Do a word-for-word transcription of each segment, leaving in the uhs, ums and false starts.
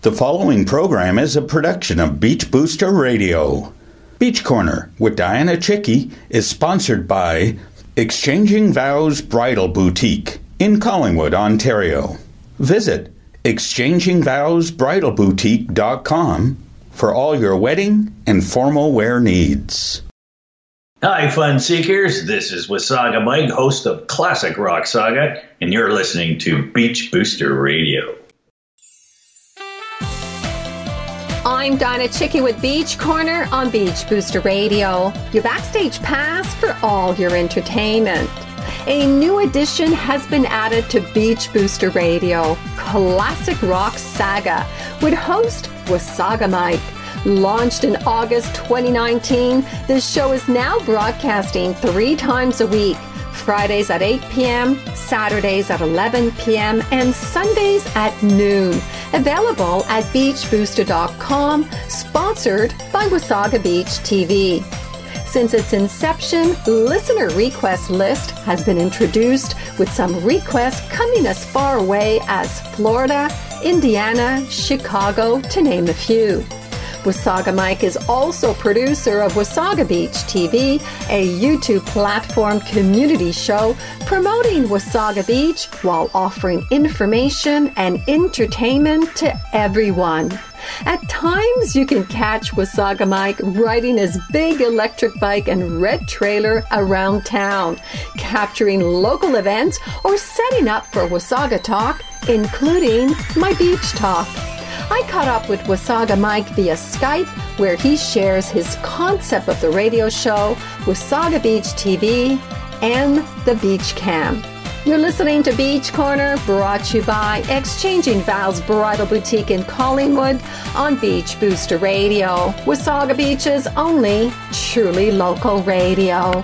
The following program is a production of Beach Booster Radio. Beach Corner with Diana Chicky is sponsored by Exchanging Vows Bridal Boutique in Collingwood, Ontario. Visit exchanging vows bridal boutique dot com for all your wedding and formal wear needs. Hi, fun seekers. This is Wasaga Mike, host of Classic Rock Saga, and you're listening to Beach Booster Radio. I'm Donna Chicky with Beach Corner on Beach Booster Radio, your backstage pass for all your entertainment. A new addition has been added to Beach Booster Radio, Classic Rock Saga, with host Wasaga Mike. Launched in August twenty nineteen, this show is now broadcasting three times a week. Fridays at eight p.m., Saturdays at eleven p.m., and Sundays at noon. Available at beach booster dot com, sponsored by Wasaga Beach T V. Since its inception, Listener Request List has been introduced, with some requests coming as far away as Florida, Indiana, Chicago, to name a few. Wasaga Mike is also producer of Wasaga Beach T V, a YouTube platform community show promoting Wasaga Beach while offering information and entertainment to everyone. At times, you can catch Wasaga Mike riding his big electric bike and red trailer around town, capturing local events or setting up for Wasaga Talk, including My Beach Talk. I caught up with Wasaga Mike via Skype, where he shares his concept of the radio show, Wasaga Beach T V, and the Beach Cam. You're listening to Beach Corner, brought to you by Exchanging Vows Bridal Boutique in Collingwood on Beach Booster Radio, Wasaga Beach's only truly local radio.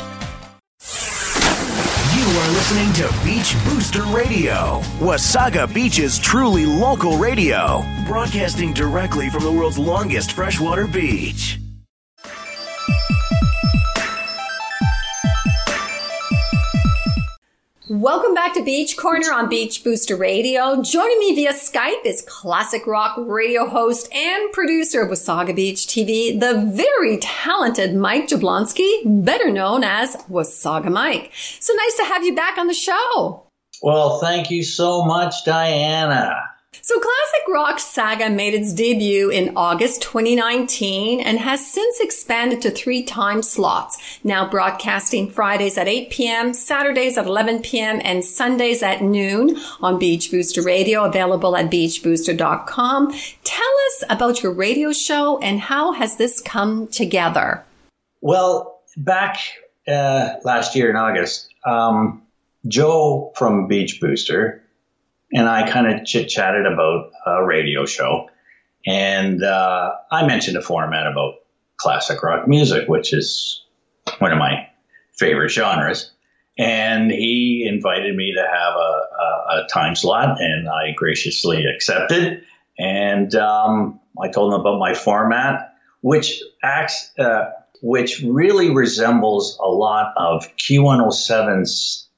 You are listening to Beach Booster Radio, Wasaga Beach's truly local radio, broadcasting directly from the world's longest freshwater beach. Welcome back to Beach Corner on Beach Booster Radio. Joining me via Skype is classic rock radio host and producer of Wasaga Beach T V, the very talented Mike Jablonski, better known as Wasaga Mike. So nice to have you back on the show. Well, thank you so much, Diana. So Classic Rock Saga made its debut in August twenty nineteen and has since expanded to three time slots, now broadcasting Fridays at eight p.m., Saturdays at eleven p.m., and Sundays at noon on Beach Booster Radio, available at beach booster dot com. Tell us about your radio show and how has this come together? Well, back uh, last year in August, um, Joe from Beach Booster and I kind of chit-chatted about a radio show. And uh, I mentioned a format about classic rock music, which is one of my favorite genres. And he invited me to have a, a, a time slot, and I graciously accepted. And um, I told him about my format, which acts, uh, which really resembles a lot of Q one oh seven's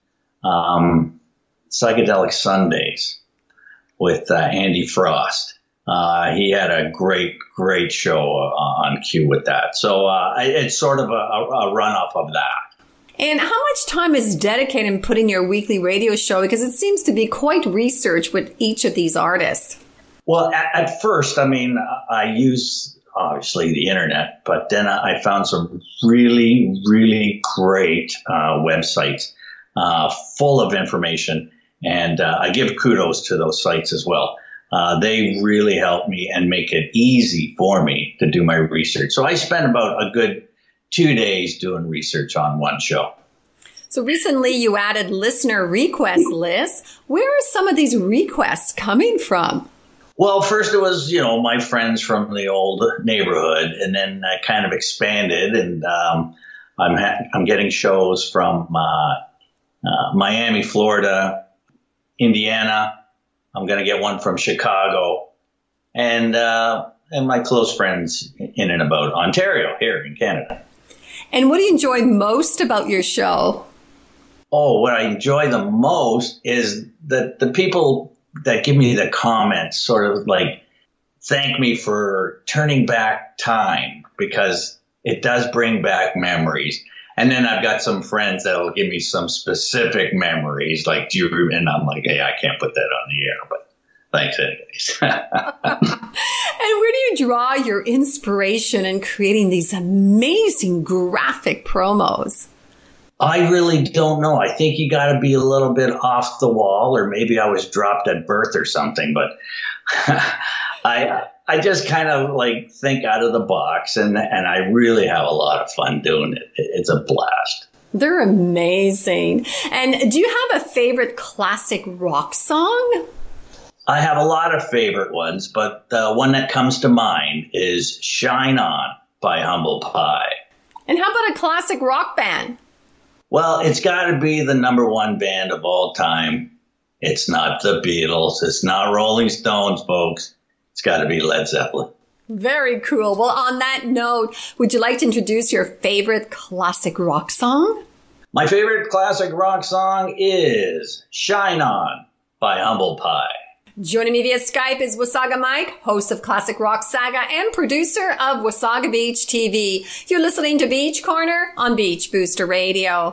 um Psychedelic Sundays with uh, Andy Frost. Uh, he had a great, great show uh, on Q with that. So uh, it's sort of a, a, a runoff of that. And how much time is dedicated in putting your weekly radio show? Because it seems to be quite research with each of these artists. Well, at, at first, I mean, I use obviously the internet, but then I found some really, really great uh, websites uh, full of information. And uh, I give kudos to those sites as well. Uh, they really help me and make it easy for me to do my research. So I spent about a good two days doing research on one show. So recently you added listener request lists. Where are some of these requests coming from? Well, first it was, you know, my friends from the old neighborhood, and then I kind of expanded, and um, I'm ha- I'm getting shows from uh, uh, Miami, Florida, Indiana. I'm going to get one from Chicago, and uh, and my close friends in and about Ontario here in Canada. And what do you enjoy most about your show? Oh, what I enjoy the most is that the people that give me the comments sort of like thank me for turning back time, because it does bring back memories. And then I've got some friends that'll give me some specific memories, like, do you remember? And I'm like, hey, I can't put that on the air, but thanks anyways. And where do you draw your inspiration in creating these amazing graphic promos? I really don't know. I think you got to be a little bit off the wall, or maybe I was dropped at birth or something, but I I just kind of like think out of the box, and, and I really have a lot of fun doing it. It's a blast. They're amazing. And do you have a favorite classic rock song? I have a lot of favorite ones, but the one that comes to mind is Shine On by Humble Pie. And how about a classic rock band? Well, it's got to be the number one band of all time. It's not the Beatles. It's not Rolling Stones, folks. It's got to be Led Zeppelin. Very cool. Well, on that note, would you like to introduce your favorite classic rock song? My favorite classic rock song is Shine On by Humble Pie. Joining me via Skype is Wasaga Mike, host of Classic Rock Saga and producer of Wasaga Beach T V. You're listening to Beach Corner on Beach Booster Radio.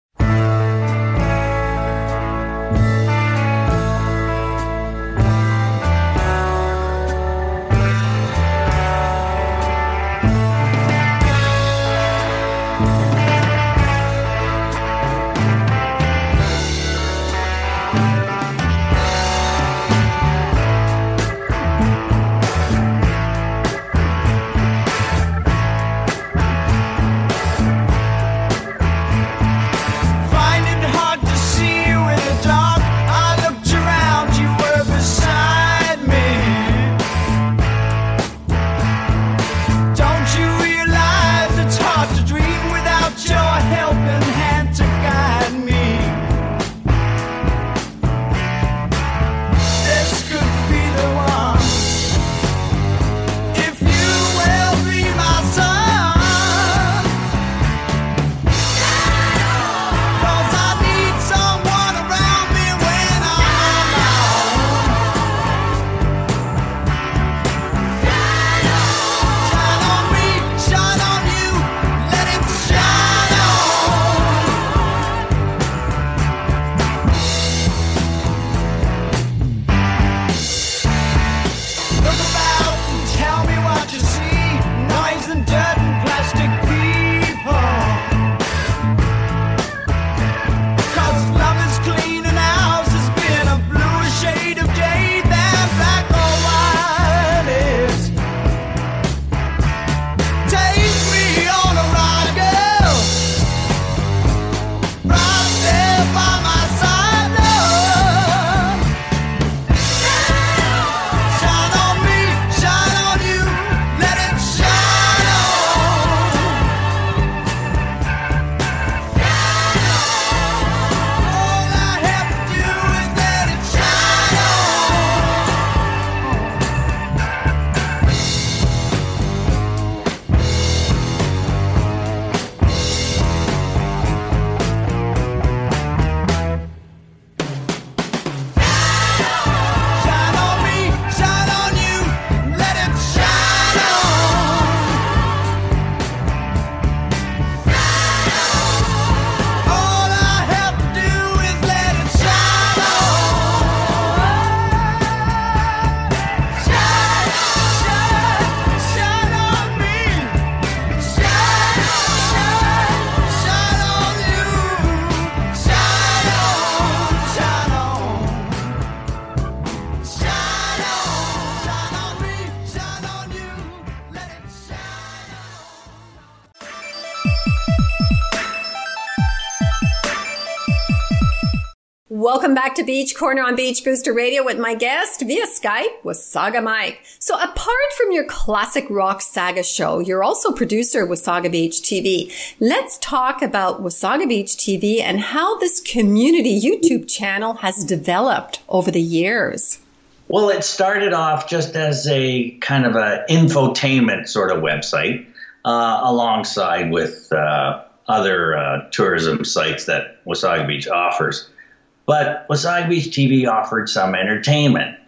Welcome back to Beach Corner on Beach Booster Radio with my guest via Skype, Wasaga Mike. So apart from your classic rock saga show, you're also producer of Wasaga Beach T V. Let's talk about Wasaga Beach T V and how this community YouTube channel has developed over the years. Well, it started off just as a kind of a infotainment sort of website, uh, alongside with uh, other uh, tourism sites that Wasaga Beach offers. But Wasaga Beach T V offered some entertainment.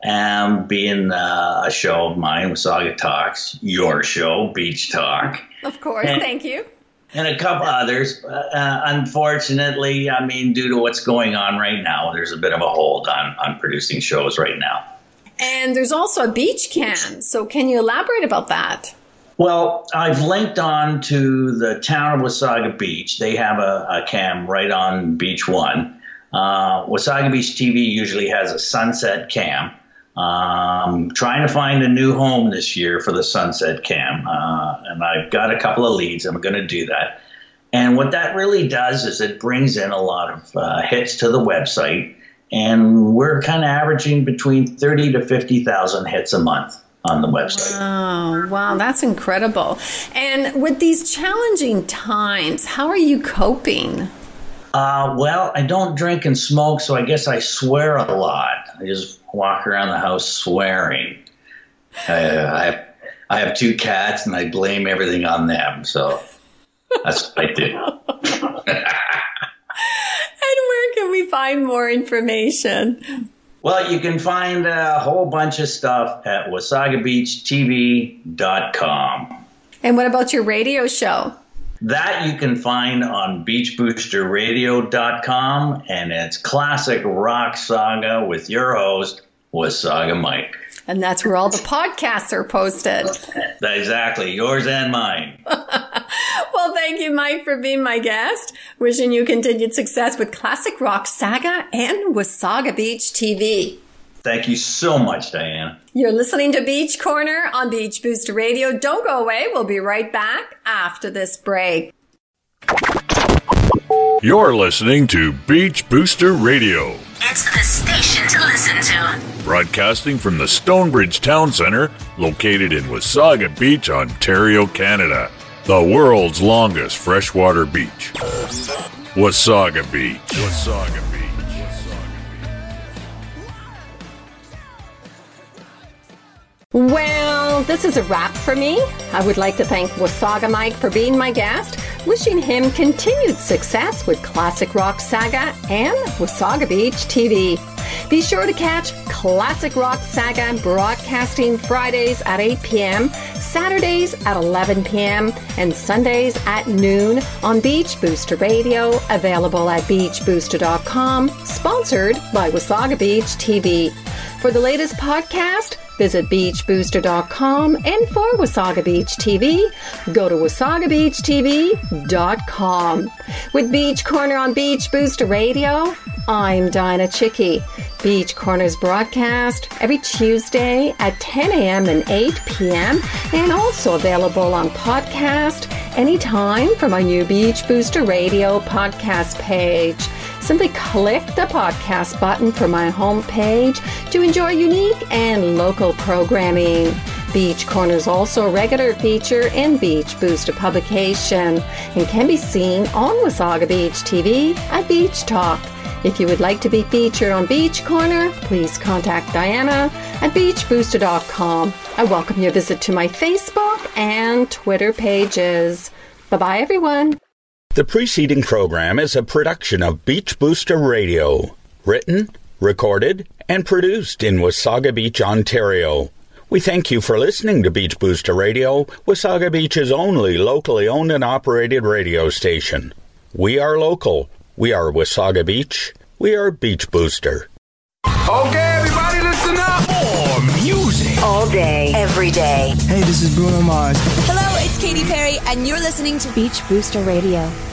um, being uh, a show of mine, Wasaga Talks, your show, Beach Talk. Of course, and, thank you. And a couple others. Uh, unfortunately, I mean, due to what's going on right now, there's a bit of a hold on, on producing shows right now. And there's also a beach cam. So can you elaborate about that? Well, I've linked on to the town of Wasaga Beach. They have a, a cam right on Beach One. Uh, Wasaga Beach T V usually has a sunset cam. Um, trying to find a new home this year for the sunset cam. Uh, and I've got a couple of leads. I'm going to do that. And what that really does is it brings in a lot of uh, hits to the website. And we're kind of averaging between thirty to fifty thousand hits a month on the website. Oh, wow. That's incredible. And with these challenging times, how are you coping? Uh, well, I don't drink and smoke, so I guess I swear a lot. I just walk around the house swearing. Uh, I have I have two cats, and I blame everything on them. So that's what I do. And where can we find more information? Well, you can find a whole bunch of stuff at wasaga beach t v dot com. And what about your radio show? That you can find on beach booster radio dot com, and it's Classic Rock Saga with your host, Wasaga Mike. And that's where all the podcasts are posted. Exactly, yours and mine. Well, thank you, Mike, for being my guest. Wishing you continued success with Classic Rock Saga and Wasaga Beach T V. Thank you so much, Diana. You're listening to Beach Corner on Beach Booster Radio. Don't go away. We'll be right back after this break. You're listening to Beach Booster Radio. It's the station to listen to. Broadcasting from the Stonebridge Town Centre, located in Wasaga Beach, Ontario, Canada. The world's longest freshwater beach. Wasaga Beach. Wasaga Beach. Well, this is a wrap for me. I would like to thank Wasaga Mike for being my guest, wishing him continued success with Classic Rock Saga and Wasaga Beach T V. Be sure to catch Classic Rock Saga broadcasting Fridays at eight p.m., Saturdays at eleven p.m., and Sundays at noon on Beach Booster Radio, available at beach booster dot com, sponsored by Wasaga Beach T V. For the latest podcast, visit beach booster dot com, and for Wasaga Beach T V, go to wasaga beach t v dot com. With Beach Corner on Beach Booster Radio, I'm Dinah Chicky. Beach Corner's broadcast every Tuesday at ten a.m. and eight p.m. and also available on podcast anytime from our new Beach Booster Radio podcast page. Simply click the podcast button from my homepage to enjoy unique and local programming. Beach Corner is also a regular feature in Beach Booster publication and can be seen on Wasaga Beach T V at Beach Talk. If you would like to be featured on Beach Corner, please contact Diana at beach booster dot com. I welcome your visit to my Facebook and Twitter pages. Bye-bye, everyone. The preceding program is a production of Beach Booster Radio, written, recorded, and produced in Wasaga Beach, Ontario. We thank you for listening to Beach Booster Radio, Wasaga Beach's only locally owned and operated radio station. We are local. We are Wasaga Beach. We are Beach Booster. Okay, everybody, listen up. More music. All day, every day. Hey, this is Bruno Mars. Hello, it's Katy Perry, and you're listening to Beach Booster Radio.